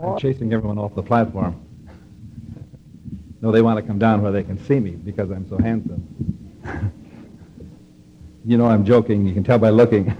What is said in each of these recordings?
I'm chasing everyone off the platform. No, they want to come down where they can see me because I'm so handsome. You know I'm joking. You can tell by looking.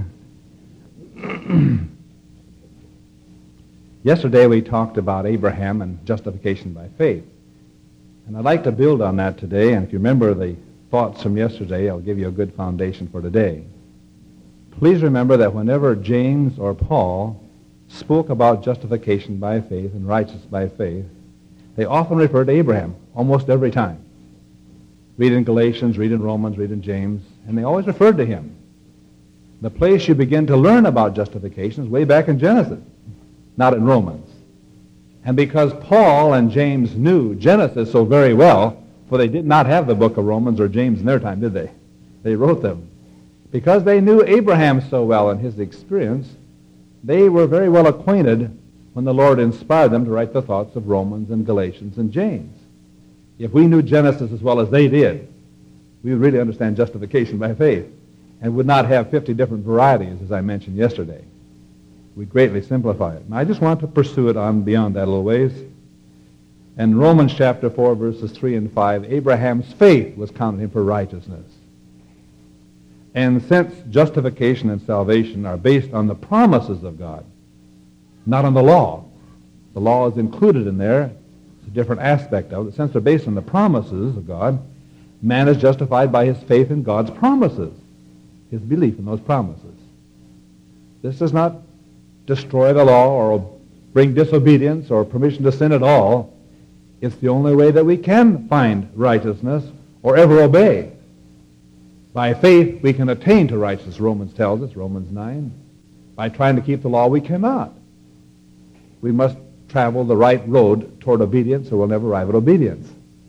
Yesterday we talked about Abraham and justification by faith. And I'd like to build on that today, and if you remember the thoughts from yesterday, I'll give you a good foundation for today. Please remember that whenever James or Paul spoke about justification by faith and righteousness by faith, they often referred to Abraham, almost every time. Read in Galatians, read in Romans, read in James, and they always referred to him. The place you begin to learn about justification is way back in Genesis, not in Romans. And because Paul and James knew Genesis so very well, for they did not have the book of Romans or James in their time, did they? They wrote them. Because they knew Abraham so well in his experience, they were very well acquainted when the Lord inspired them to write the thoughts of Romans and Galatians and James. If we knew Genesis as well as they did, we would really understand justification by faith and would not have 50 different varieties, as I mentioned yesterday. We'd greatly simplify it. And I just want to pursue it on beyond that a little ways. In Romans chapter 4, verses 3 and 5, Abraham's faith was counted him for righteousness. And since justification and salvation are based on the promises of God, not on the law is included in there. It's a different aspect of it. Since they're based on the promises of God, man is justified by his faith in God's promises, his belief in those promises. This does not destroy the law or bring disobedience or permission to sin at all. It's the only way that we can find righteousness or ever obey. By faith, we can attain to righteousness, Romans tells us, Romans 9. By trying to keep the law, we cannot. We must travel the right road toward obedience or we'll never arrive at obedience.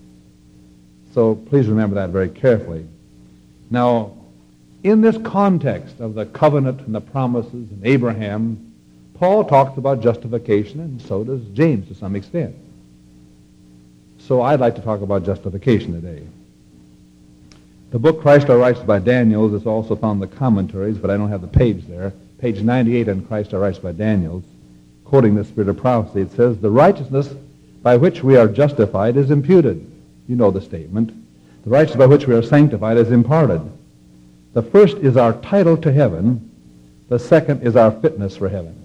So please remember that very carefully. Now, in this context of the covenant and the promises and Abraham, Paul talks about justification, and so does James to some extent. So I'd like to talk about justification today. The book Christ Our Righteousness by Daniels is also found in the commentaries, but I don't have the page there. Page 98 on Christ Our Righteousness by Daniels, quoting the Spirit of Prophecy, it says, "The righteousness by which we are justified is imputed." You know the statement. "The righteousness by which we are sanctified is imparted. The first is our title to heaven. The second is our fitness for heaven."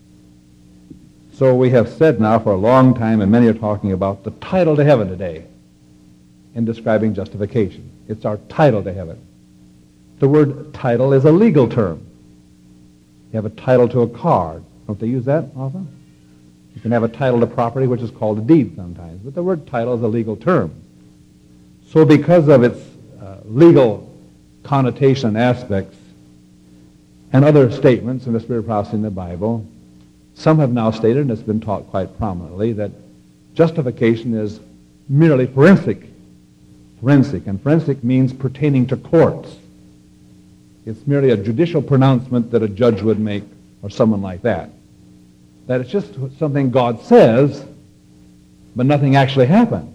So we have said now for a long time, and many are talking about the title to heaven today in describing justification. It's our title to heaven. The word title is a legal term. You have a title to a car. Don't they use that often? You can have a title to property, which is called a deed sometimes. But the word title is a legal term. So because of its legal connotation and aspects and other statements in the Spirit of Prophecy in the Bible, some have now stated, and it's been taught quite prominently, that justification is merely forensic. And forensic means pertaining to courts. It's merely a judicial pronouncement that a judge would make or someone like that. That it's just something God says, but nothing actually happens.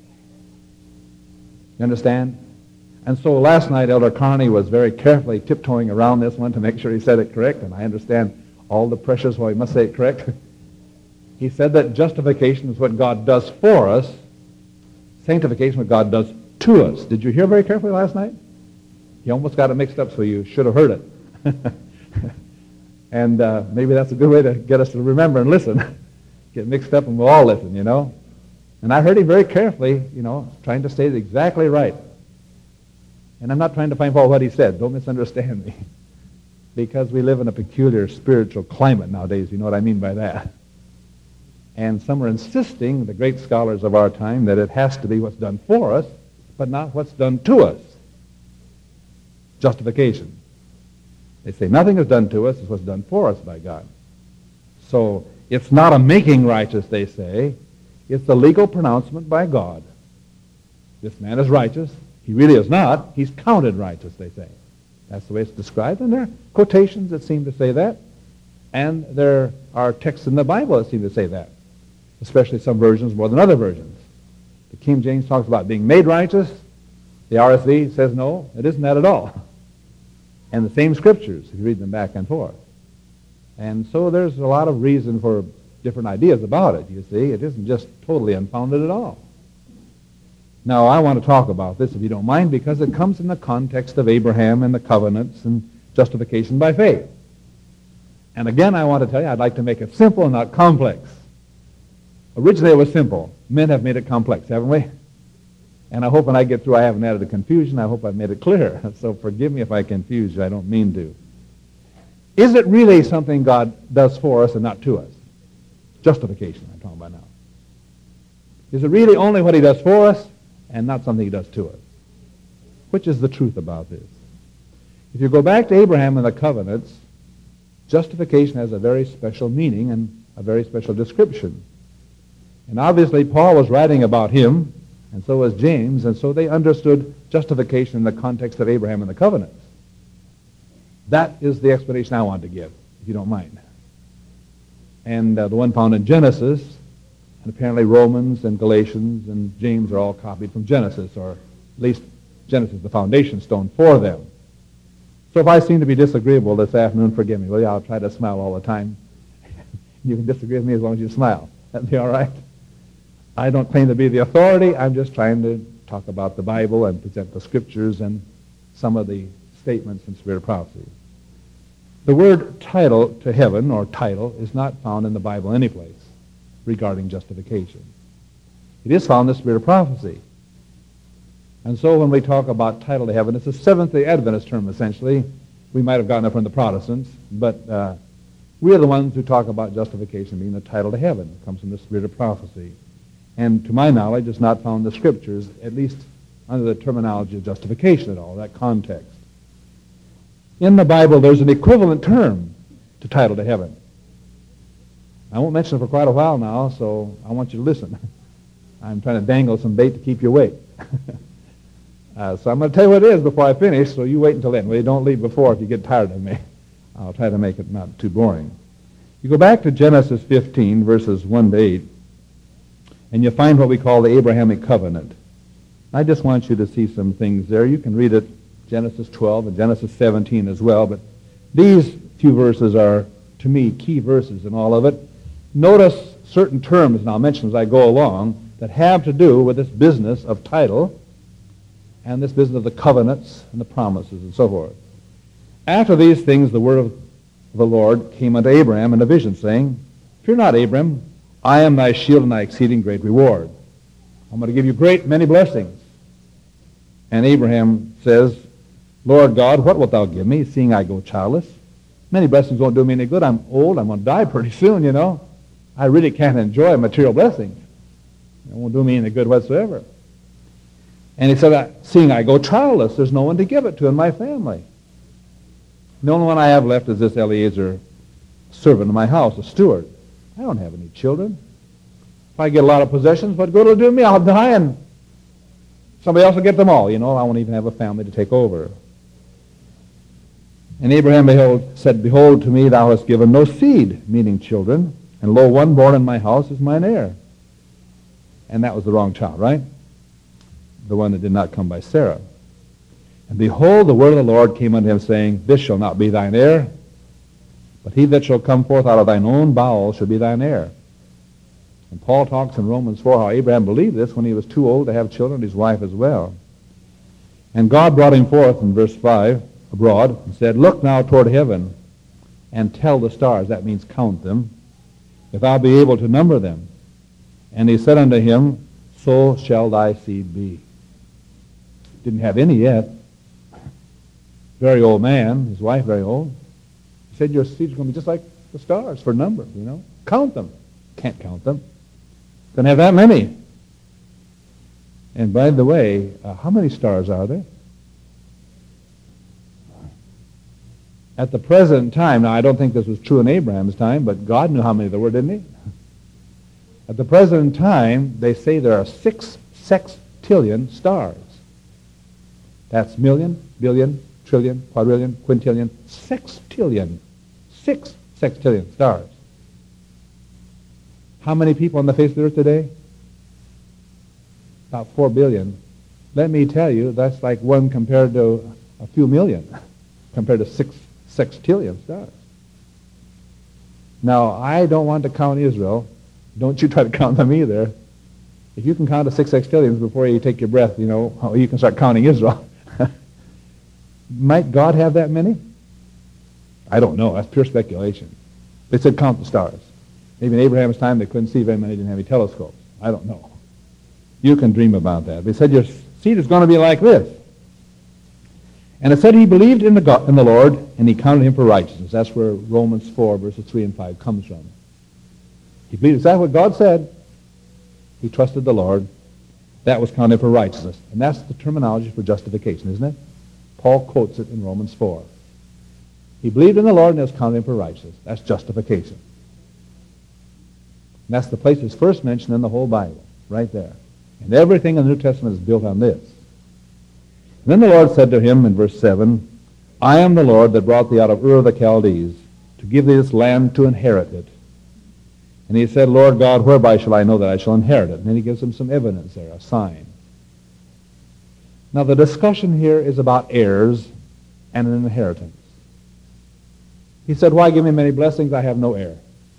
You understand? And so last night Elder Carney was very carefully tiptoeing around this one to make sure he said it correct, and I understand all the pressures why he must say it correct. He said that justification is what God does for us, sanctification what God does to us. Did you hear very carefully last night? He almost got it mixed up, so you should have heard it. And maybe that's a good way to get us to remember and listen. Get mixed up and we'll all listen, you know. And I heard him very carefully, you know, trying to state it exactly right. And I'm not trying to find fault what he said. Don't misunderstand me. Because we live in a peculiar spiritual climate nowadays. You know what I mean by that. And some are insisting, the great scholars of our time, that it has to be what's done for us, but not what's done to us. Justification. They say nothing is done to us, it's what's done for us by God. So it's not a making righteous, they say. It's the legal pronouncement by God. This man is righteous. He really is not. He's counted righteous, they say. That's the way it's described. And there are quotations that seem to say that. And there are texts in the Bible that seem to say that, especially some versions more than other versions. The King James talks about being made righteous. The RSV says, no, it isn't that at all. And the same scriptures, if you read them back and forth. And so there's a lot of reason for different ideas about it, you see. It isn't just totally unfounded at all. Now, I want to talk about this, if you don't mind, because it comes in the context of Abraham and the covenants and justification by faith. And again, I want to tell you, I'd like to make it simple and not complex. Originally, it was simple. Men have made it complex, haven't we? And I hope when I get through, I haven't added a confusion. I hope I've made it clear. So forgive me if I confuse you. I don't mean to. Is it really something God does for us and not to us? Justification, I'm talking about now. Is it really only what he does for us and not something he does to us? Which is the truth about this? If you go back to Abraham and the covenants, justification has a very special meaning and a very special description. And obviously Paul was writing about him, and so was James, and so they understood justification in the context of Abraham and the covenants. That is the explanation I want to give, if you don't mind. And the one found in Genesis, and apparently Romans and Galatians and James are all copied from Genesis, or at least Genesis is the foundation stone for them. So if I seem to be disagreeable this afternoon, forgive me, will you? I'll try to smile all the time. You can disagree with me as long as you smile. That'll be all right. I don't claim to be the authority. I'm just trying to talk about the Bible and present the Scriptures and some of the statements in Spirit of Prophecy. The word title to heaven, or title, is not found in the Bible anyplace regarding justification. It is found in the Spirit of Prophecy. And so when we talk about title to heaven, it's a Seventh-day Adventist term, essentially. We might have gotten it from the Protestants, but we are the ones who talk about justification being the title to heaven. It comes from the Spirit of Prophecy. And to my knowledge, it's not found in the Scriptures, at least under the terminology of justification at all, that context. In the Bible, there's an equivalent term to title to heaven. I won't mention it for quite a while now, so I want you to listen. I'm trying to dangle some bait to keep you awake. So I'm going to tell you what it is before I finish, so you wait until then. Well, you don't leave before if you get tired of me. I'll try to make it not too boring. You go back to Genesis 15, verses 1 to 8, and you find what we call the Abrahamic covenant. I just want you to see some things there. You can read it, Genesis 12 and Genesis 17 as well, but these few verses are, to me, key verses in all of it. Notice certain terms, and I'll mention as I go along, that have to do with this business of title and this business of the covenants and the promises and so forth. After these things, the word of the Lord came unto Abraham in a vision, saying, Fear not, Abram, I am thy shield and thy exceeding great reward. I'm going to give you great many blessings. And Abraham says, Lord God, what wilt thou give me, seeing I go childless? Many blessings won't do me any good. I'm old. I'm going to die pretty soon, you know. I really can't enjoy material blessings. It won't do me any good whatsoever. And he said, seeing I go childless, there's no one to give it to in my family. The only one I have left is this Eliezer, servant of my house, a steward. I don't have any children. If I get a lot of possessions, what good will it do me? I'll die and somebody else will get them all. You know, I won't even have a family to take over. And Abraham said, Behold, to me thou hast given no seed, meaning children, and lo, one born in my house is mine heir. And that was the wrong child, right? The one that did not come by Sarah. And behold, the word of the Lord came unto him, saying, This shall not be thine heir, but he that shall come forth out of thine own bowels shall be thine heir. And Paul talks in Romans 4 how Abraham believed this when he was too old to have children, his wife as well. And God brought him forth in verse 5, abroad, and said, Look now toward heaven, and tell the stars, that means count them, if thou be able to number them. And he said unto him, So shall thy seed be. Didn't have any yet. Very old man, his wife very old. He said, Your seed's going to be just like the stars for number, you know. Count them. Can't count them. Don't have that many. And by the way, how many stars are there? At the present time, now I don't think this was true in Abraham's time, but God knew how many there were, didn't he? At the present time, they say there are 6 sextillion stars. That's million, billion, trillion, quadrillion, quintillion, sextillion. 6 sextillion stars. How many people on the face of the earth today? About 4 billion. Let me tell you, that's like one compared to a few million, compared to 6 sextillion stars. Now, I don't want to count Israel. Don't you try to count them either. If you can count to 6 sextillions before you take your breath, you can start counting Israel. Might God have that many? I don't know. That's pure speculation. They said count the stars. Maybe in Abraham's time they couldn't see very many, didn't have any telescopes. I don't know. You can dream about that. They said your seed is going to be like this. And it said he believed in the Lord, and he counted him for righteousness. That's where Romans 4, verses 3 and 5 comes from. He believed exactly what God said. He trusted the Lord. That was counted for righteousness. And that's the terminology for justification, isn't it? Paul quotes it in Romans 4. He believed in the Lord, and it was counted him for righteousness. That's justification. And that's the place it's first mentioned in the whole Bible, right there. And everything in the New Testament is built on this. And then the Lord said to him in verse 7, I am the Lord that brought thee out of Ur of the Chaldees to give thee this land to inherit it. And he said, Lord God, whereby shall I know that I shall inherit it? And then he gives him some evidence there, a sign. Now the discussion here is about heirs and an inheritance. He said, why give me many blessings? I have no heir.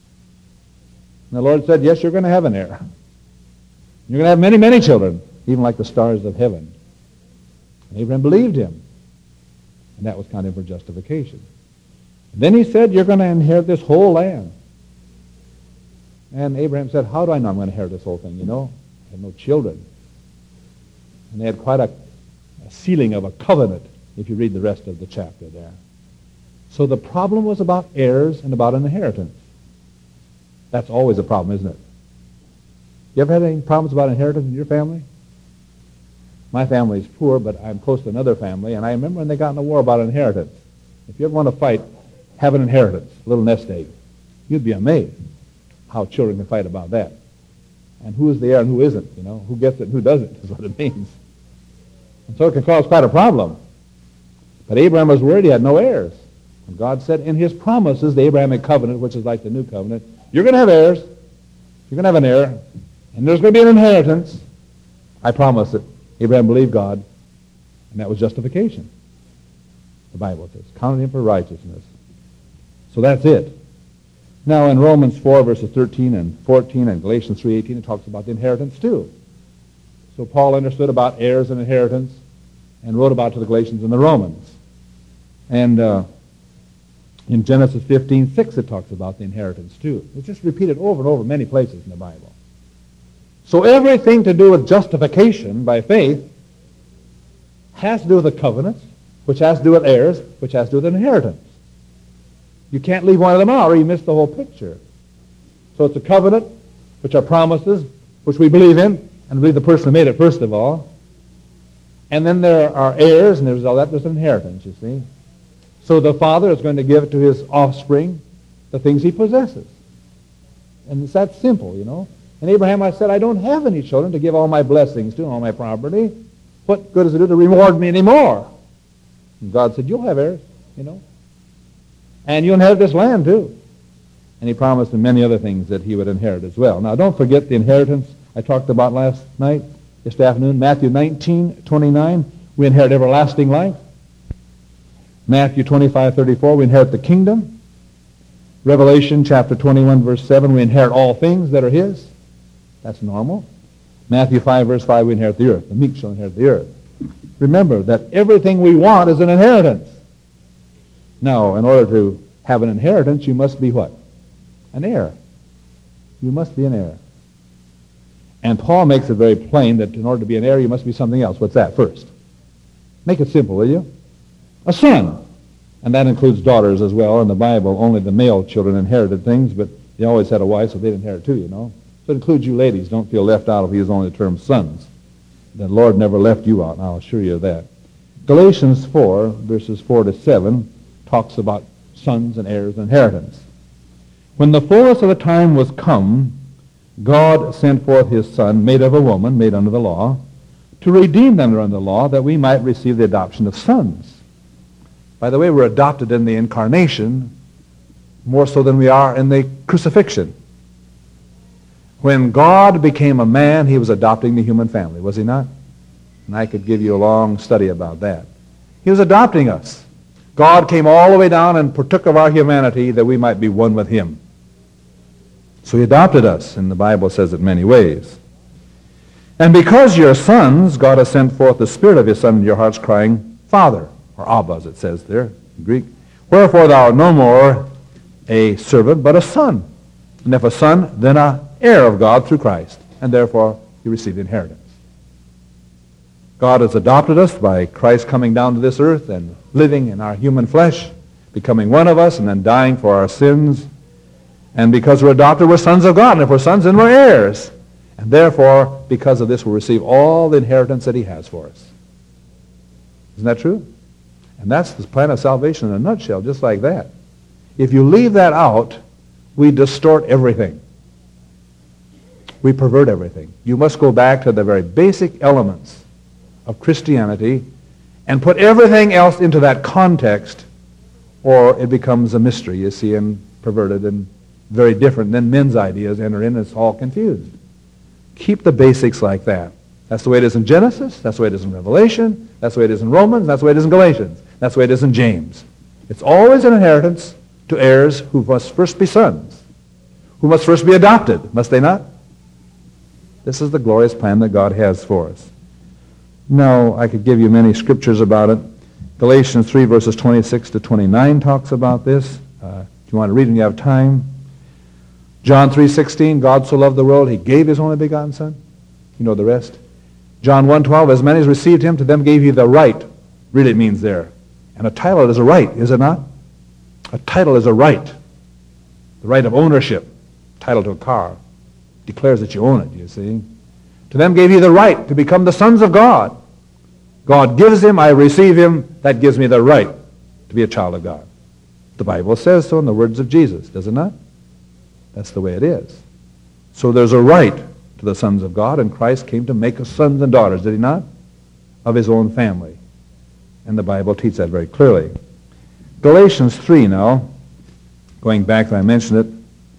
And the Lord said, yes, you're going to have an heir. You're going to have many, many children, even like the stars of heaven. And Abraham believed him. And that was counted for justification. And then he said, you're going to inherit this whole land. And Abraham said, how do I know I'm going to inherit this whole thing? I have no children. And they had quite a sealing of a covenant, if you read the rest of the chapter there. So the problem was about heirs and about an inheritance. That's always a problem, isn't it? You ever had any problems about inheritance in your family? My family is poor, but I'm close to another family, and I remember when they got in a war about inheritance. If you ever want to fight, have an inheritance, a little nest egg. You'd be amazed how children can fight about that. And who is the heir and who isn't, who gets it and who doesn't is what it means. And so it can cause quite a problem. But Abraham was worried he had no heirs. And God said in his promises, the Abrahamic covenant, which is like the new covenant, you're going to have heirs, you're going to have an heir, and there's going to be an inheritance. I promise it. Abraham believed God, and that was justification. The Bible says, counted him for righteousness. So that's it. Now in Romans 4, verses 13 and 14, and Galatians 3:18, it talks about the inheritance too. So Paul understood about heirs and inheritance, and wrote about it to the Galatians and the Romans. And in Genesis 15:6, it talks about the inheritance too. It's just repeated over and over many places in the Bible. So everything to do with justification by faith has to do with the covenants, which has to do with heirs, which has to do with an inheritance. You can't leave one of them out or you miss the whole picture. So it's a covenant, which are promises, which we believe in, and believe the person who made it first of all. And then there are heirs, and there's all that. There's an inheritance, you see. So the father is going to give to his offspring the things he possesses. And it's that simple, And Abraham, I said, I don't have any children to give all my blessings to, all my property. What good does it do to reward me anymore? And God said, you'll have heirs, And you'll inherit this land too. And he promised him many other things that he would inherit as well. Now don't forget the inheritance I talked about last night, yesterday afternoon, Matthew 19:29, we inherit everlasting life. Matthew 25:34, we inherit the kingdom. Revelation chapter 21, verse 7, we inherit all things that are his. That's normal. Matthew 5, verse 5, we inherit the earth. The meek shall inherit the earth. Remember that everything we want is an inheritance. Now, in order to have an inheritance, you must be what? An heir. You must be an heir. And Paul makes it very plain that in order to be an heir, you must be something else. What's that first? Make it simple, will you? A son. And that includes daughters as well. In the Bible, only the male children inherited things, but they always had a wife, so they'd inherit too, So it includes you ladies. Don't feel left out if he is only the term sons. The Lord never left you out, and I'll assure you of that. Galatians 4, verses 4 to 7, talks about sons and heirs and inheritance. When the fullness of the time was come, God sent forth his Son, made of a woman, made under the law, to redeem them under the law, that we might receive the adoption of sons. By the way, we're adopted in the incarnation more so than we are in the crucifixion. When God became a man, he was adopting the human family, was he not? And I could give you a long study about that. He was adopting us. God came all the way down and partook of our humanity that we might be one with him. So he adopted us, and the Bible says it many ways. And because you're sons, God has sent forth the Spirit of his Son in your hearts, crying, Father, or Abba, as it says there in Greek. Wherefore thou art no more a servant, but a son. And if a son, then an heir of God through Christ. And therefore you receive the inheritance. God has adopted us by Christ coming down to this earth and living in our human flesh, becoming one of us, and then dying for our sins. And because we're adopted, we're sons of God. And if we're sons, then we're heirs. And therefore, because of this, we'll receive all the inheritance that he has for us. Isn't that true? And that's the plan of salvation in a nutshell, just like that. If you leave that out, we distort everything. We pervert everything. You must go back to the very basic elements of Christianity and put everything else into that context, or it becomes a mystery, you see, and perverted and very different. Then men's ideas enter in and it's all confused. Keep the basics like that. That's the way it is in Genesis. That's the way it is in Revelation. That's the way it is in Romans. That's the way it is in Galatians. That's the way it is in James. It's always an inheritance to heirs who must first be sons, who must first be adopted, must they not? This is the glorious plan that God has for us. Now, I could give you many scriptures about it. Galatians 3, verses 26 to 29 talks about this. If you want to read when you have time. John 3:16, God so loved the world, he gave his only begotten Son. You know the rest. John 1:12, as many as received him, to them gave he the right. Really it means there. And a title is a right, is it not? A title is a right. The right of ownership. Title to a car. Declares that you own it, you see. To them gave he the right to become the sons of God. God gives him, I receive him. That gives me the right to be a child of God. The Bible says so in the words of Jesus, does it not? That's the way it is. So there's a right to the sons of God, and Christ came to make us sons and daughters, did he not? Of his own family. And the Bible teaches that very clearly. Galatians 3 now, going back, I mentioned it.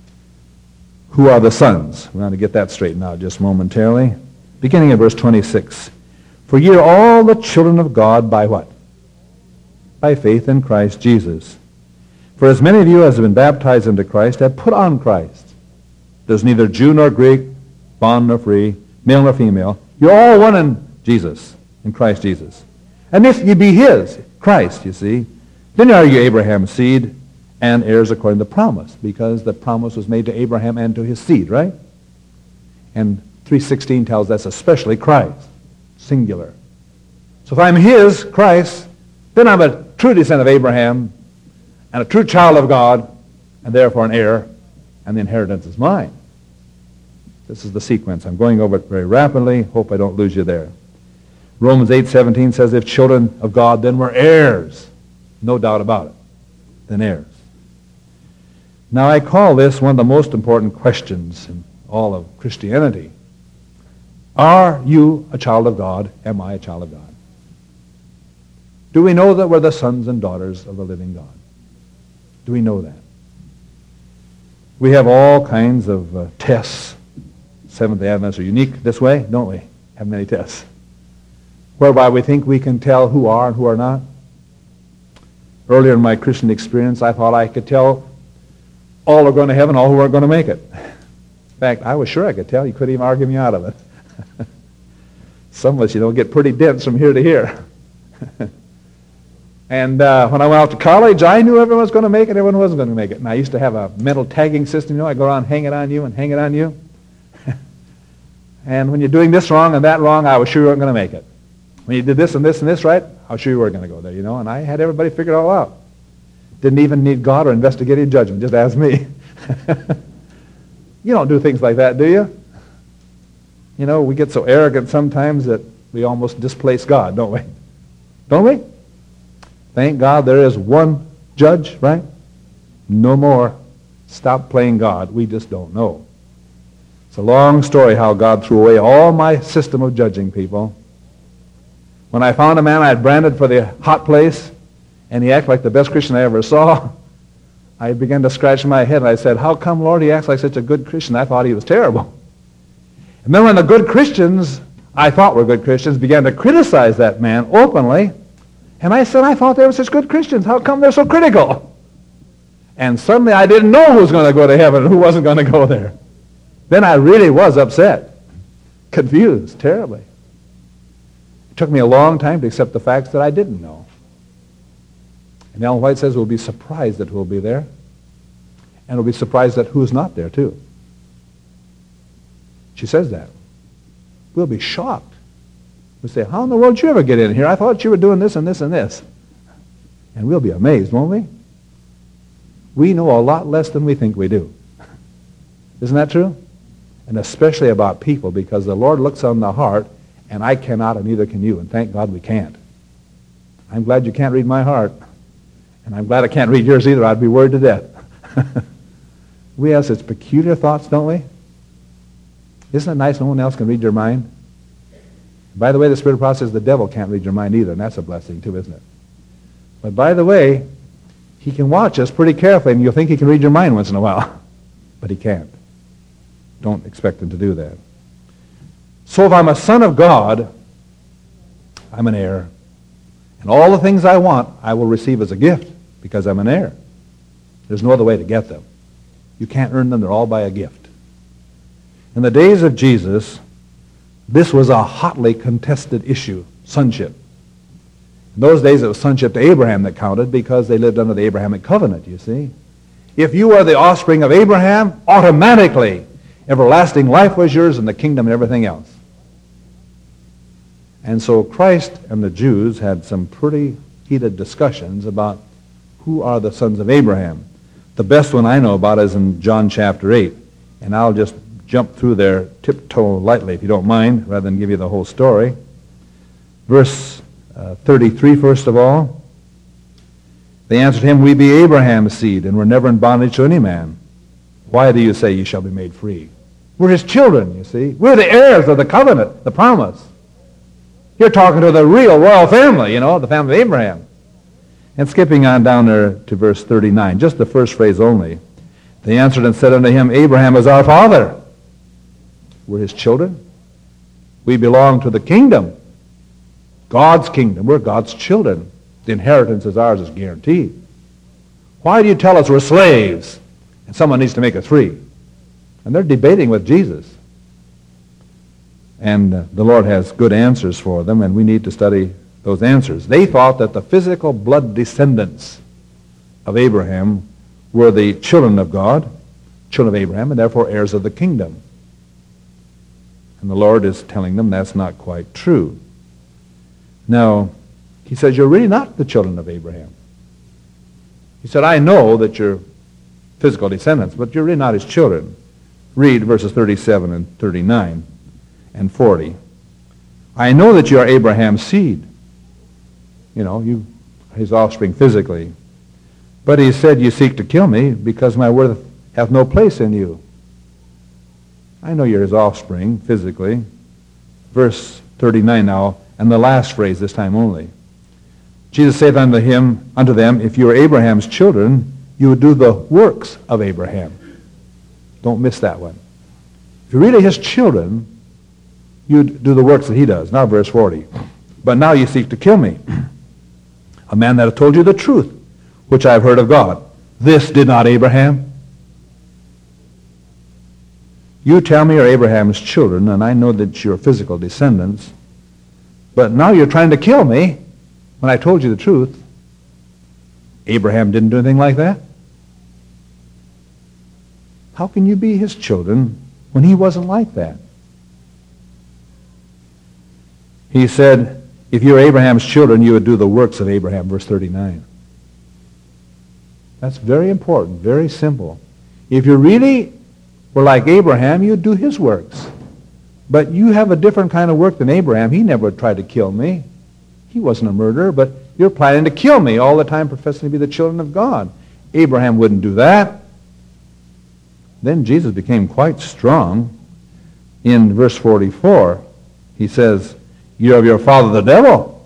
Who are the sons? We want to get that straightened out just momentarily. Beginning at verse 26. For ye are all the children of God by what? By faith in Christ Jesus. For as many of you as have been baptized into Christ have put on Christ. There's neither Jew nor Greek, bond nor free, male nor female. You're all one in Jesus, in Christ Jesus. And if ye be his, Christ, you see, then are you Abraham's seed and heirs according to the promise, because the promise was made to Abraham and to his seed, right? And 3:16 tells us especially Christ, singular. So if I'm his, Christ, then I'm a true descendant of Abraham and a true child of God, and therefore an heir, and the inheritance is mine. This is the sequence. I'm going over it very rapidly. Hope I don't lose you there. Romans 8:17 says, if children of God, then we're heirs. No doubt about it. Then heirs. Now I call this one of the most important questions in all of Christianity. Are you a child of God? Am I a child of God? Do we know that we're the sons and daughters of the living God? Do we know that? We have all kinds of tests. Seventh-day Adventists are unique this way, don't we? Have many tests. Whereby we think we can tell who are and who are not. Earlier in my Christian experience, I thought I could tell all are going to heaven, all who are going to make it. In fact, I was sure I could tell. You couldn't even argue me out of it. Some of us, get pretty dense from here to here. And when I went out to college, I knew everyone was going to make it, everyone wasn't going to make it. And I used to have a mental tagging system, I'd go around, hang it on you and hang it on you. And when you're doing this wrong and that wrong, I was sure you weren't going to make it. When you did this and this and this right, I was sure you were going to go there, and I had everybody figured it all out. Didn't even need God or investigative judgment, just ask me. You don't do things like that, do you? We get so arrogant sometimes that we almost displace God, don't we? Don't we? Thank God there is one judge, right? No more. Stop playing God. We just don't know. It's a long story how God threw away all my system of judging people. When I found a man I had branded for the hot place, and he acted like the best Christian I ever saw, I began to scratch my head, and I said, how come, Lord, he acts like such a good Christian? I thought he was terrible. And then when the good Christians, I thought were good Christians, began to criticize that man openly, and I said, I thought they were such good Christians. How come they're so critical? And suddenly I didn't know who was going to go to heaven and who wasn't going to go there. Then I really was upset, confused, terribly. It took me a long time to accept the facts that I didn't know. And Ellen White says we'll be surprised at who will be there, and we'll be surprised at who's not there, too. She says that. We'll be shocked. We'll say, how in the world did you ever get in here? I thought you were doing this and this and this. And we'll be amazed, won't we? We know a lot less than we think we do. Isn't that true? And especially about people, because the Lord looks on the heart, and I cannot, and neither can you, and thank God we can't. I'm glad you can't read my heart, and I'm glad I can't read yours either. I'd be worried to death. We have such peculiar thoughts, don't we? Isn't it nice no one else can read your mind? By the way, the Spirit of prophecy says the devil can't read your mind either, and that's a blessing too, isn't it? But by the way, he can watch us pretty carefully, and you'll think he can read your mind once in a while. But he can't. Don't expect him to do that. So if I'm a son of God, I'm an heir. And all the things I want, I will receive as a gift, because I'm an heir. There's no other way to get them. You can't earn them. They're all by a gift. In the days of Jesus, this was a hotly contested issue, sonship. In those days, it was sonship to Abraham that counted because they lived under the Abrahamic covenant, you see. If you were the offspring of Abraham, automatically, everlasting life was yours and the kingdom and everything else. And so Christ and the Jews had some pretty heated discussions about who are the sons of Abraham. The best one I know about is in John chapter 8. And I'll just jump through there tiptoe lightly, if you don't mind, rather than give you the whole story. Verse 33, first of all. They answered him, we be Abraham's seed, and were never in bondage to any man. Why do you say you shall be made free? We're his children, you see. We're the heirs of the covenant, the promise. You're talking to the real royal family, the family of Abraham. And skipping on down there to verse 39, just the first phrase only. They answered and said unto him, Abraham is our father. We're his children. We belong to the kingdom. God's kingdom. We're God's children. The inheritance is ours, is guaranteed. Why do you tell us we're slaves and someone needs to make us free? And they're debating with Jesus. And the Lord has good answers for them, and we need to study those answers. They thought that the physical blood descendants of Abraham were the children of God, children of Abraham, and therefore heirs of the kingdom. And the Lord is telling them that's not quite true. Now, he says, you're really not the children of Abraham. He said, I know that you're physical descendants, but you're really not his children. Read verses 37 and 39 and 40. I know that you are Abraham's seed. You, his offspring physically. But he said, you seek to kill me because my word hath no place in you. I know you're his offspring physically. Verse 39 now, and the last phrase this time only. Jesus saith unto them, if you are Abraham's children, you would do the works of Abraham. Don't miss that one. If you're really his children, you'd do the works that he does. Now verse 40. But now you seek to kill me, a man that hath told you the truth, which I have heard of God. This did not Abraham. You tell me you're Abraham's children, and I know that you're physical descendants, but now you're trying to kill me when I told you the truth. Abraham didn't do anything like that. How can you be his children when he wasn't like that? He said, if you're Abraham's children, you would do the works of Abraham, verse 39. That's very important, very simple. If you really were like Abraham, you'd do his works. But you have a different kind of work than Abraham. He never tried to kill me. He wasn't a murderer, but you're planning to kill me all the time, professing to be the children of God. Abraham wouldn't do that. Then Jesus became quite strong. In verse 44, he says, you're of your father the devil.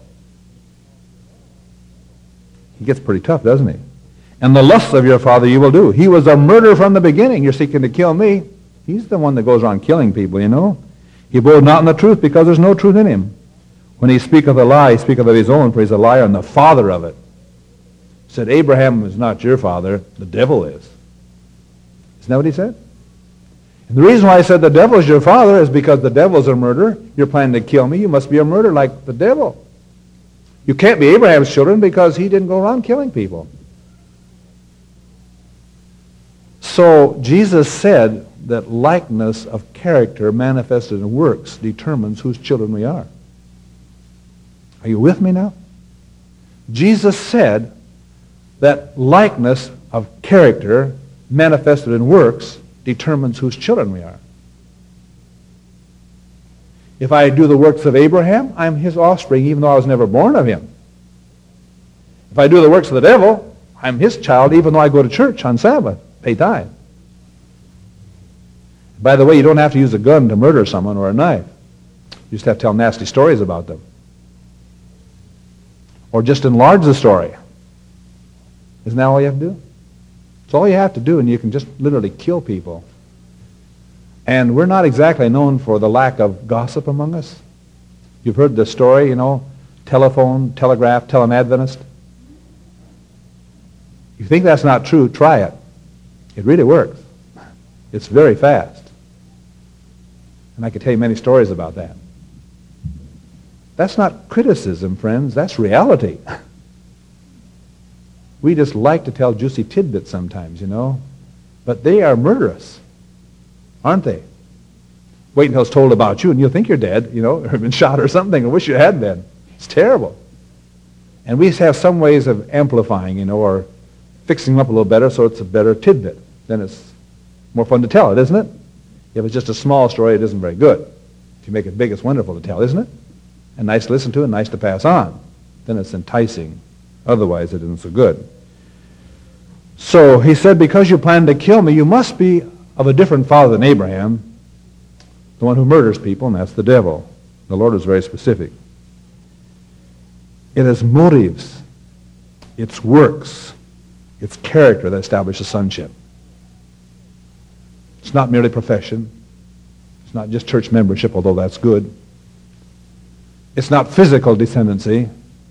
He gets pretty tough, doesn't he? And the lusts of your father you will do. He was a murderer from the beginning. You're seeking to kill me. He's the one that goes around killing people, He abode not in the truth because there's no truth in him. When he speaketh a lie, he speaketh of his own, for he's a liar and the father of it. said, Abraham is not your father, the devil is. Isn't that what he said? And the reason why I said the devil is your father is because the devil's a murderer. You're planning to kill me. You must be a murderer like the devil. You can't be Abraham's children because he didn't go around killing people. So Jesus said that likeness of character manifested in works determines whose children we are. Are you with me now? Jesus said that likeness of character manifested in works determines whose children we are. If I do the works of Abraham, I'm his offspring, even though I was never born of him. If I do the works of the devil, I'm his child, even though I go to church on Sabbath, pay tithe. By the way, you don't have to use a gun to murder someone or a knife. You just have to tell nasty stories about them. Or just enlarge the story. Isn't that all you have to do? It's all you have to do, and you can just literally kill people. And we're not exactly known for the lack of gossip among us. You've heard the story, telephone, telegraph, telemadventist. If you think that's not true, try it. It really works. It's very fast. And I could tell you many stories about that. That's not criticism, friends. That's reality. We just like to tell juicy tidbits sometimes, But they are murderous, aren't they? Wait until it's told about you, and you'll think you're dead, or been shot or something, or wish you had been. It's terrible. And we have some ways of amplifying, or fixing them up a little better so it's a better tidbit. Then it's more fun to tell it, isn't it? If it's just a small story, it isn't very good. If you make it big, it's wonderful to tell, isn't it? And nice to listen to and nice to pass on. Then it's enticing. Otherwise, it isn't so good. So he said, because you plan to kill me, you must be of a different father than Abraham, the one who murders people, and that's the devil. The Lord was very specific. It is motives, it's works, it's character that establishes sonship. It's not merely profession. It's not just church membership, although that's good. It's not physical descendancy.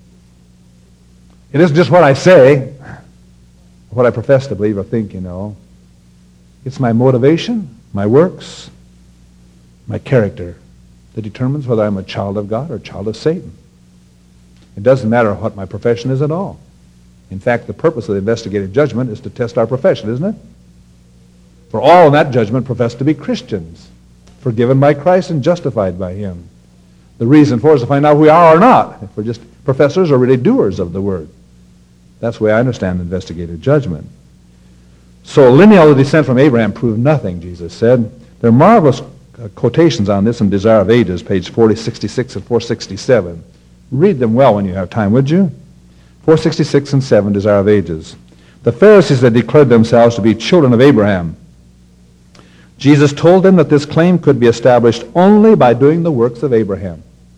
It isn't just what I say, what I profess to believe or think, It's my motivation, my works, my character that determines whether I'm a child of God or a child of Satan. It doesn't matter what my profession is at all. In fact, the purpose of the investigative judgment is to test our profession, isn't it? For all in that judgment profess to be Christians, forgiven by Christ and justified by Him. The reason for it is to find out who we are or not, if we're just professors or really doers of the Word. That's the way I understand investigative judgment. So lineal descent from Abraham proved nothing, Jesus said. There are marvelous quotations on this in Desire of Ages, page 466 and 467. Read them well when you have time, would you? 466 and 7, Desire of Ages. The Pharisees had declared themselves to be children of Abraham. Jesus told them that this claim could be established only by doing the works of Abraham.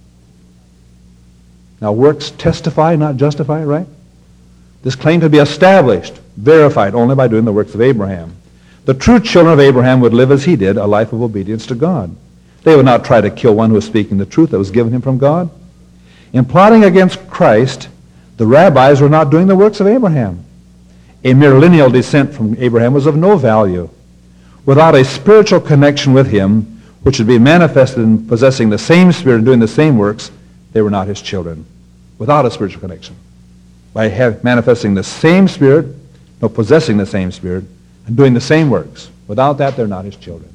Now, works testify, not justify, right? This claim could be established, verified, only by doing the works of Abraham. The true children of Abraham would live as he did, a life of obedience to God. They would not try to kill one who was speaking the truth that was given him from God. In plotting against Christ, the rabbis were not doing the works of Abraham. A mere lineal descent from Abraham was of no value. Without a spiritual connection with him, which would be manifested in possessing the same Spirit and doing the same works, they were not his children. Without a spiritual connection. By manifesting the same Spirit, possessing the same Spirit, and doing the same works. Without that, they're not his children.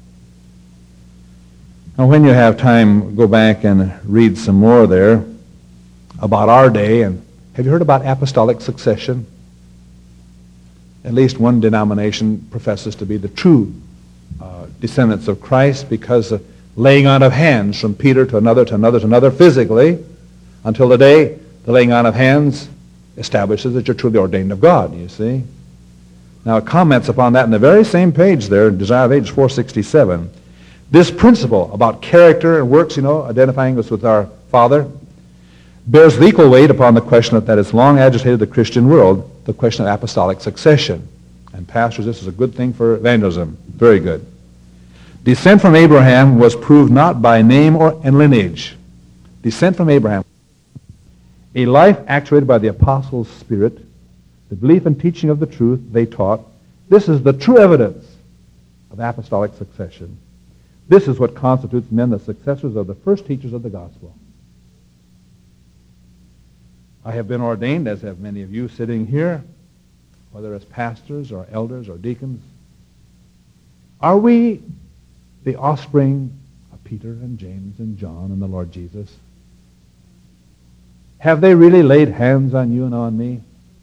Now, when you have time, go back and read some more there about our day. And have you heard about apostolic succession? At least one denomination professes to be the true descendants of Christ because of laying on of hands from Peter to another, to another, to another physically, until the day the laying on of hands establishes that you're truly ordained of God, you see. Now it comments upon that in the very same page there, in Desire of Ages 467. This principle about character and works, identifying us with our Father, bears the equal weight upon the question that has long agitated the Christian world, the question of apostolic succession. And pastors, this is a good thing for evangelism. Very good. Descent from Abraham was proved not by name and lineage. Descent from Abraham. A life actuated by the apostles' spirit, the belief and teaching of the truth they taught. This is the true evidence of apostolic succession. This is what constitutes men the successors of the first teachers of the gospel. I have been ordained, as have many of you sitting here, whether as pastors or elders or deacons. Are we the offspring of Peter and James and John and the Lord Jesus? Have they really laid hands on you and on me?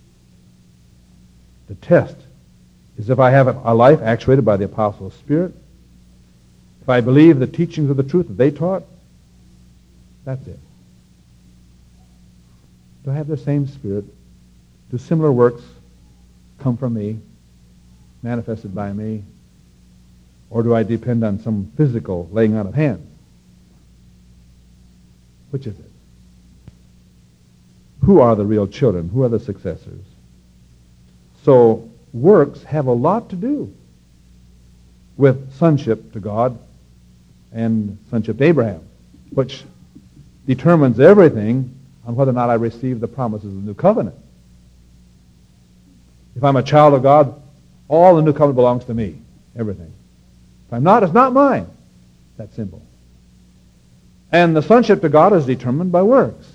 The test is if I have a life actuated by the Apostles' Spirit, if I believe the teachings of the truth that they taught, that's it. Do I have the same Spirit? Do similar works come from me, manifested by me? Or do I depend on some physical laying out of hands? Which is it? Who are the real children? Who are the successors? So works have a lot to do with sonship to God and sonship to Abraham, which determines everything on whether or not I receive the promises of the new covenant. If I'm a child of God, all the new covenant belongs to me, everything. If I'm not, it's not mine. That's simple. And the sonship to God is determined by works.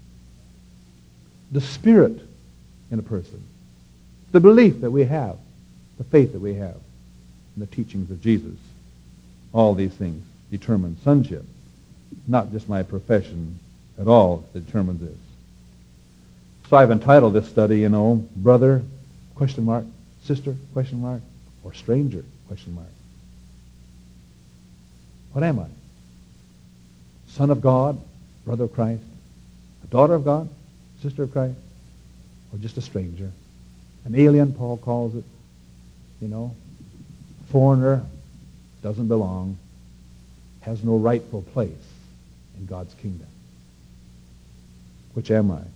The Spirit in a person. The belief that we have. The faith that we have. And the teachings of Jesus. All these things determine sonship. Not just my profession at all that determines this. So I've entitled this study, brother, question mark, sister, question mark, or stranger, question mark. What am I? Son of God, brother of Christ, a daughter of God, sister of Christ, or just a stranger? An alien, Paul calls it, foreigner, doesn't belong, has no rightful place in God's kingdom. Which am I?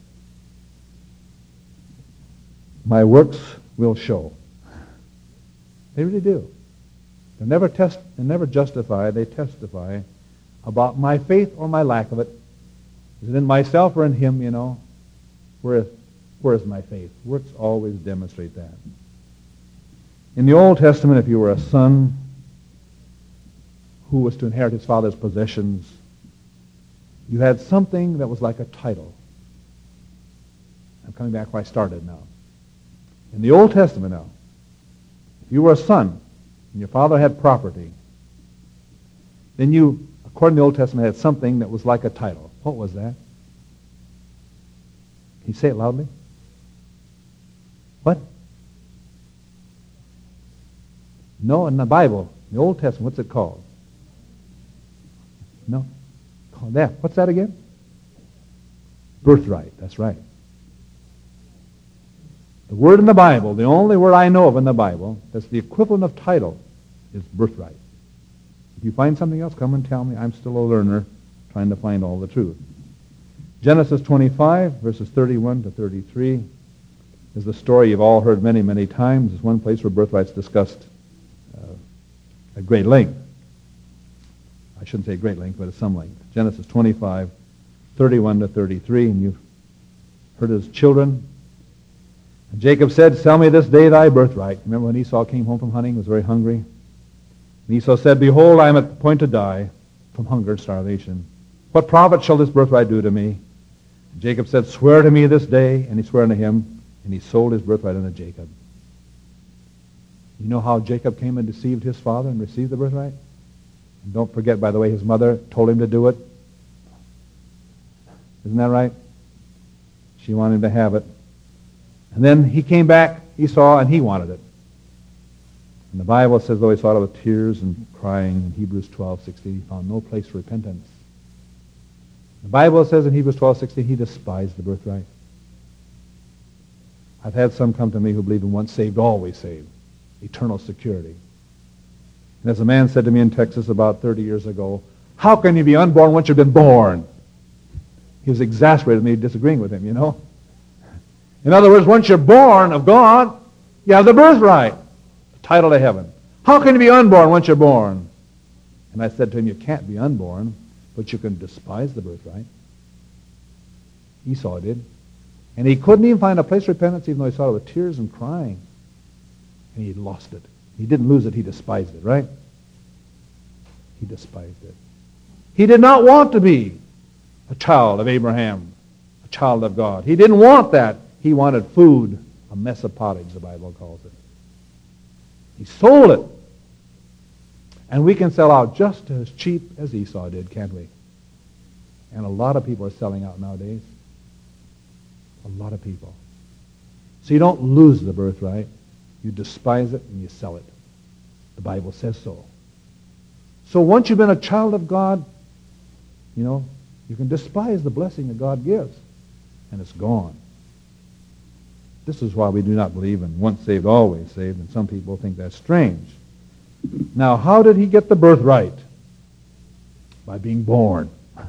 My works will show. They really do. They never justify, they testify about my faith or my lack of it. Is it in myself or in him, Where is my faith? Works always demonstrate that. In the Old Testament, if you were a son who was to inherit his father's possessions, you had something that was like a title. I'm coming back where I started now. In the Old Testament now, if you were a son and your father had property, then you, according to the Old Testament, had something that was like a title. What was that? Can you say it loudly? What? No, in the Bible, in the Old Testament, what's it called? No. Called that. What's that again? Birthright. That's right. The word in the Bible, the only word I know of in the Bible that's the equivalent of title is birthright. If you find something else, come and tell me. I'm still a learner trying to find all the truth. Genesis 25, verses 31 to 33 is the story you've all heard many, many times. It's one place where birthright's discussed at great length. I shouldn't say great length, but at some length. Genesis 25, 31 to 33, and you've heard his children. And Jacob said, "Sell me this day thy birthright." Remember when Esau came home from hunting, was very hungry? And Esau said, "Behold, I am at the point to die from hunger and starvation. What profit shall this birthright do to me?" And Jacob said, "Swear to me this day." And he swore unto him, and he sold his birthright unto Jacob. You know how Jacob came and deceived his father and received the birthright? And don't forget, by the way, his mother told him to do it. Isn't that right? She wanted him to have it. And then he came back, Esau, and he wanted it. And the Bible says, though he sought it with tears and crying, in Hebrews 12:16, he found no place for repentance. The Bible says in Hebrews 12:16, he despised the birthright. I've had some come to me who believe in once saved, always saved. Eternal security. And as a man said to me in Texas about 30 years ago, "How can you be unborn once you've been born?" He was exasperated with me disagreeing with him, In other words, once you're born of God, you have the birthright, the title to heaven. How can you be unborn once you're born? And I said to him, you can't be unborn, but you can despise the birthright. Esau did. And he couldn't even find a place of repentance, even though he saw it with tears and crying. And he lost it. He didn't lose it, he despised it, right? He despised it. He did not want to be a child of Abraham, a child of God. He didn't want that. He wanted food, a mess of pottage, the Bible calls it. He sold it. And we can sell out just as cheap as Esau did, can't we? And a lot of people are selling out nowadays. A lot of people. So you don't lose the birthright. You despise it and you sell it. The Bible says so. So once you've been a child of God, you can despise the blessing that God gives. And it's gone. This is why we do not believe in once saved, always saved. And some people think that's strange. Now, how did he get the birthright? By being born.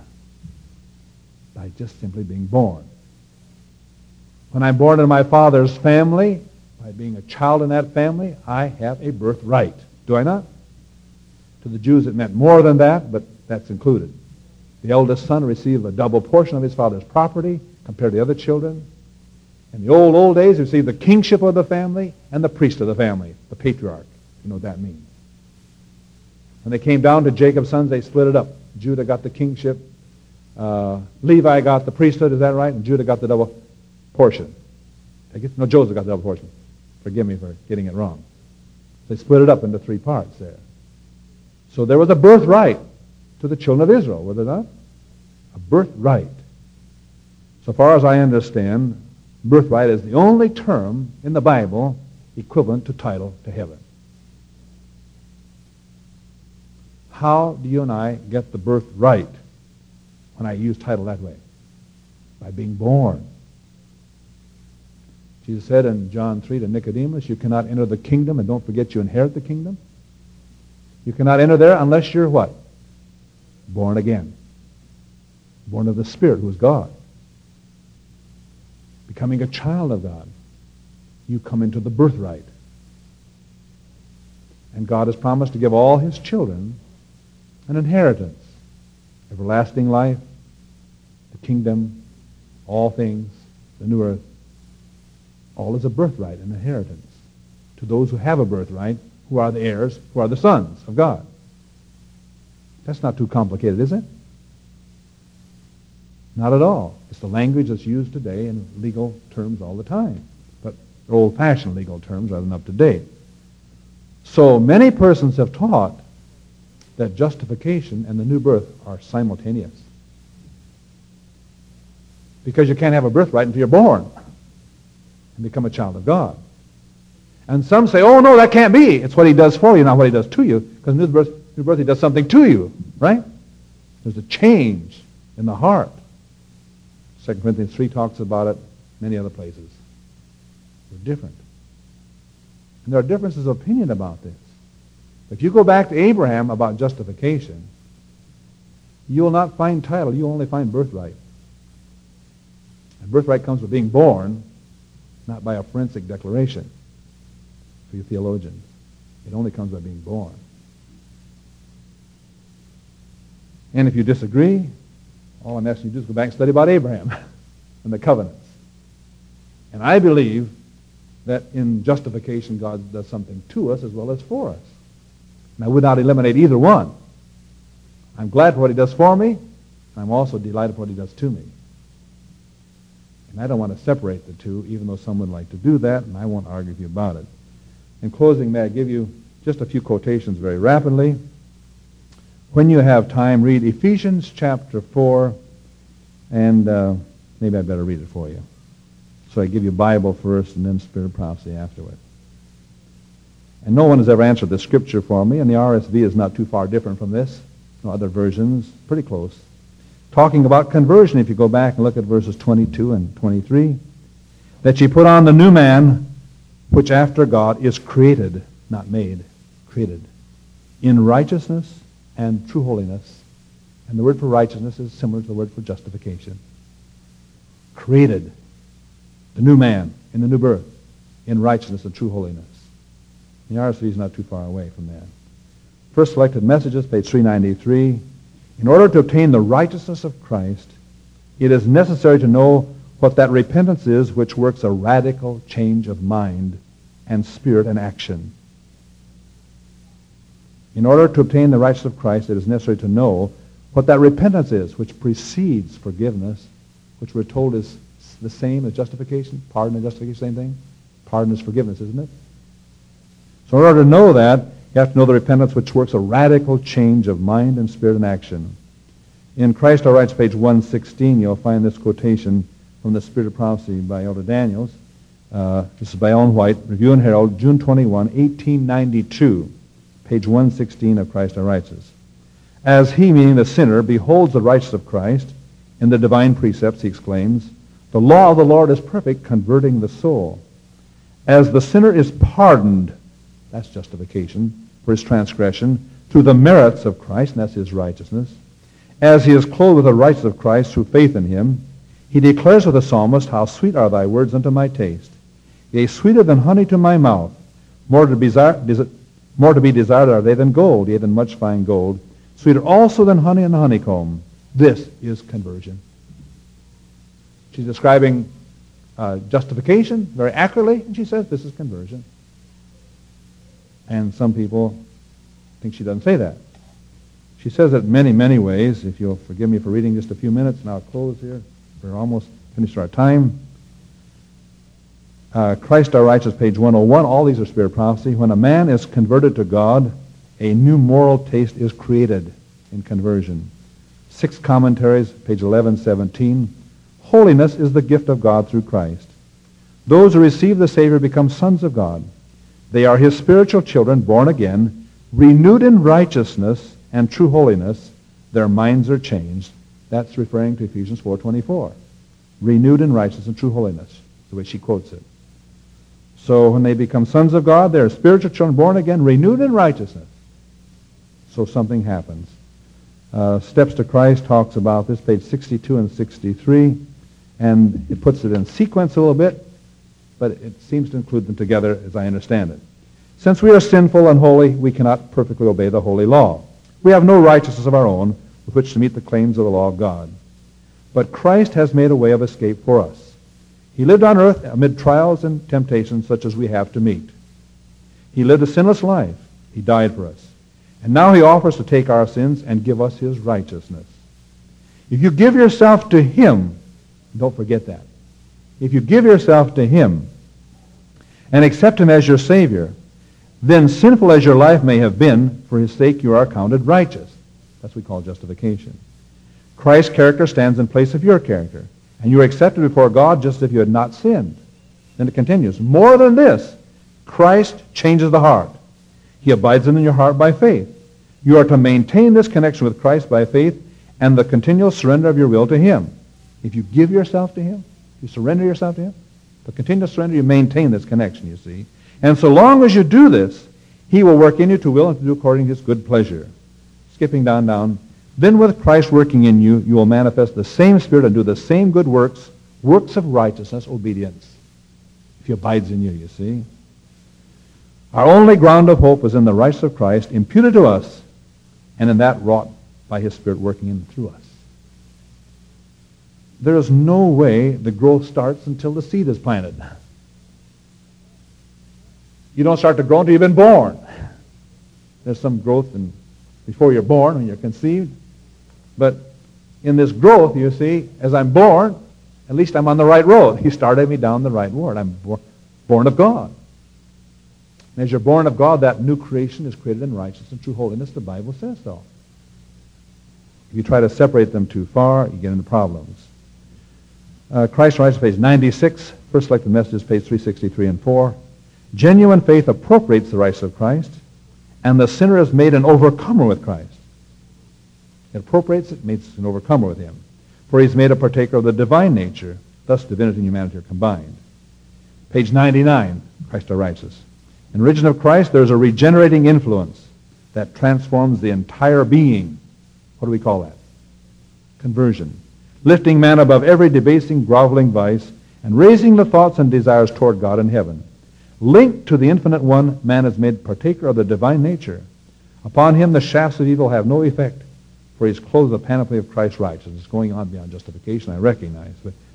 By just simply being born. When I'm born in my father's family, by being a child in that family, I have a birthright. Do I not? To the Jews it meant more than that, but that's included. The eldest son received a double portion of his father's property compared to the other children. In the old days, he received the kingship of the family and the priest of the family, the patriarch. You know what that means. When they came down to Jacob's sons, they split it up. Judah got the kingship. Levi got the priesthood, is that right? And Judah got the double portion. Joseph got the double portion. Forgive me for getting it wrong. They split it up into 3 parts there. So there was a birthright to the children of Israel, was there not? A birthright. So far as I understand, birthright is the only term in the Bible equivalent to title to heaven. How do you and I get the birthright when I use title that way? By being born. Jesus said in John 3 to Nicodemus, you cannot enter the kingdom, and don't forget you inherit the kingdom. You cannot enter there unless you're what? Born again. Born of the Spirit, who is God. Becoming a child of God. You come into the birthright. And God has promised to give all his children an inheritance. Everlasting life, the kingdom, all things, the new earth. All is a birthright, an inheritance. To those who have a birthright, who are the heirs, who are the sons of God. That's not too complicated, is it? Not at all. It's the language that's used today in legal terms all the time. But old-fashioned legal terms rather than up to date. So many persons have taught that justification and the new birth are simultaneous. Because you can't have a birthright until you're born and become a child of God. And some say, oh no, that can't be. It's what he does for you, not what he does to you. Because new birth, he does something to you, right? There's a change in the heart. 2 Corinthians 3 talks about it, many other places. They're different. And there are differences of opinion about this. If you go back to Abraham about justification, you will not find title, you only find birthright. And birthright comes with being born, not by a forensic declaration for you theologians. It only comes by being born. And if you disagree, all I'm asking you to do is go back and study about Abraham and the covenants. And I believe that in justification God does something to us as well as for us. And I would not eliminate either one. I'm glad for what he does for me, and I'm also delighted for what he does to me. And I don't want to separate the two, even though some would like to do that, and I won't argue with you about it. In closing, may I give you just a few quotations very rapidly. When you have time, read Ephesians chapter 4, and maybe I better read it for you. So I give you Bible first and then Spirit of Prophecy afterward. And no one has ever answered this scripture for me, and the RSV is not too far different from this. No other versions, pretty close. Talking about conversion, if you go back and look at verses 22 and 23, that ye put on the new man, which after God is created, not made, created, in righteousness and true holiness. And the word for righteousness is similar to the word for justification. Created, the new man, in the new birth, in righteousness and true holiness. The RSV is not too far away from that. First Selected Messages, page 393. In order to obtain the righteousness of Christ, it is necessary to know what that repentance is, which works a radical change of mind and spirit and action. In order to obtain the righteousness of Christ, it is necessary to know what that repentance is, which precedes forgiveness, which we're told is the same as justification. Pardon and justification, same thing. Pardon is forgiveness, isn't it? So in order to know that, you have to know the repentance which works a radical change of mind and spirit and action. In Christ Our Rights, page 116, you'll find this quotation from the Spirit of Prophecy by Elder Daniels. This is by Ellen White, Review and Herald, June 21, 1892, page 116 of Christ Our Rights. As he, meaning the sinner, beholds the righteousness of Christ in the divine precepts, he exclaims, the law of the Lord is perfect, converting the soul. As the sinner is pardoned, that's justification, for his transgression, through the merits of Christ, and that's his righteousness, as he is clothed with the righteousness of Christ through faith in him, he declares with the psalmist, how sweet are thy words unto my taste. Yea, sweeter than honey to my mouth, more to be desired are they than gold, yea, than much fine gold, sweeter also than honey and honeycomb. This is conversion. She's describing justification very accurately, and she says this is conversion. And some people think she doesn't say that. She says it many, many ways. If you'll forgive me for reading just a few minutes, and I'll close here. We're almost finished our time. Christ Our Righteous, page 101. All these are Spirit of Prophecy. When a man is converted to God, a new moral taste is created in conversion. 6 commentaries, page 1117. Holiness is the gift of God through Christ. Those who receive the Savior become sons of God. They are his spiritual children, born again, renewed in righteousness and true holiness. Their minds are changed. That's referring to Ephesians 4:24. Renewed in righteousness and true holiness, the way she quotes it. So when they become sons of God, they're spiritual children, born again, renewed in righteousness. So something happens. Steps to Christ talks about this, page 62 and 63, and it puts it in sequence a little bit, but it seems to include them together as I understand it. Since we are sinful and holy, we cannot perfectly obey the holy law. We have no righteousness of our own with which to meet the claims of the law of God. But Christ has made a way of escape for us. He lived on earth amid trials and temptations such as we have to meet. He lived a sinless life. He died for us. And now he offers to take our sins and give us his righteousness. If you give yourself to him, don't forget that. If you give yourself to him and accept him as your Savior, then sinful as your life may have been, for his sake you are counted righteous. That's what we call justification. Christ's character stands in place of your character, and you are accepted before God just as if you had not sinned. Then it continues. More than this, Christ changes the heart. He abides in your heart by faith. You are to maintain this connection with Christ by faith and the continual surrender of your will to him. If you give yourself to him, you surrender yourself to him, the continual surrender, you maintain this connection, you see. And so long as you do this, he will work in you to will and to do according to his good pleasure. Skipping down. Then with Christ working in you, you will manifest the same Spirit and do the same good works, works of righteousness, obedience. If he abides in you, you see. Our only ground of hope is in the righteousness of Christ, imputed to us, and in that wrought by his Spirit working in and through us. There is no way the growth starts until the seed is planted. You don't start to grow until you've been born. There's some growth before you're born, when you're conceived. But in this growth, you see, as I'm born, at least I'm on the right road. He started me down the right road. I'm born of God. And as you're born of God, that new creation is created in righteousness and true holiness. The Bible says so. If you try to separate them too far, you get into problems. Christ Righteous, page 96. First Selected Messages, page 363 and 4. Genuine faith appropriates the righteousness of Christ, and the sinner is made an overcomer with Christ. It appropriates it, makes an overcomer with him. For he's made a partaker of the divine nature, thus divinity and humanity are combined. Page 99, Christ Our Righteous. In the religion of Christ, there's a regenerating influence that transforms the entire being. What do we call that? Conversion. Lifting man above every debasing, groveling vice, and raising the thoughts and desires toward God in heaven. Linked to the infinite one, man is made partaker of the divine nature. Upon him the shafts of evil have no effect, for he is clothed with the panoply of Christ's righteousness. It's going on beyond justification, I recognize, but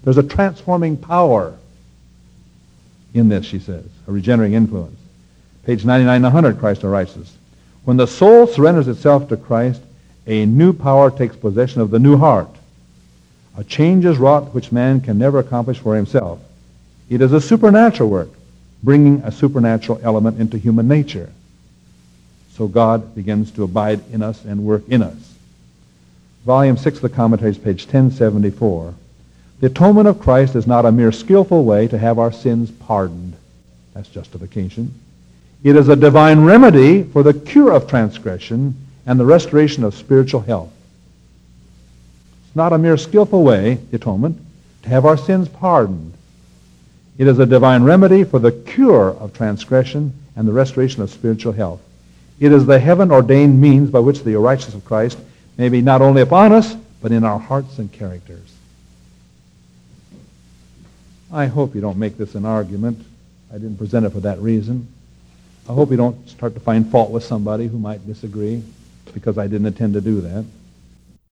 There's a transforming power in this, she says, a regenerating influence. Page 99 and 100, Christ writes us. When the soul surrenders itself to Christ, a new power takes possession of the new heart. A change is wrought which man can never accomplish for himself. It is a supernatural work, bringing a supernatural element into human nature. So God begins to abide in us and work in us. Volume 6 of the Commentaries, page 1074. The atonement of Christ is not a mere skillful way to have our sins pardoned. That's justification. It is a divine remedy for the cure of transgression and the restoration of spiritual health. It's not a mere skillful way, the atonement, to have our sins pardoned. It is a divine remedy for the cure of transgression and the restoration of spiritual health. It is the heaven-ordained means by which the righteousness of Christ may be not only upon us, but in our hearts and characters. I hope you don't make this an argument. I didn't present it for that reason. I hope you don't start to find fault with somebody who might disagree, because I didn't intend to do that.